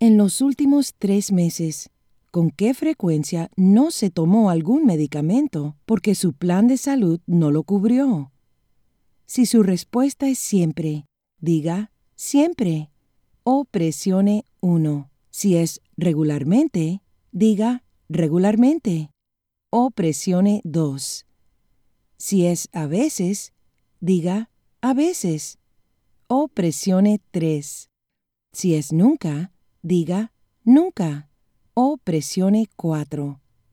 En los últimos 3 meses, ¿con qué frecuencia no se tomó algún medicamento porque su plan de salud no lo cubrió? Si su respuesta es siempre, diga siempre o presione 1. Si es regularmente, diga regularmente o presione 2. Si es a veces, diga a veces o presione 3. Si es nunca, diga nunca o presione 4.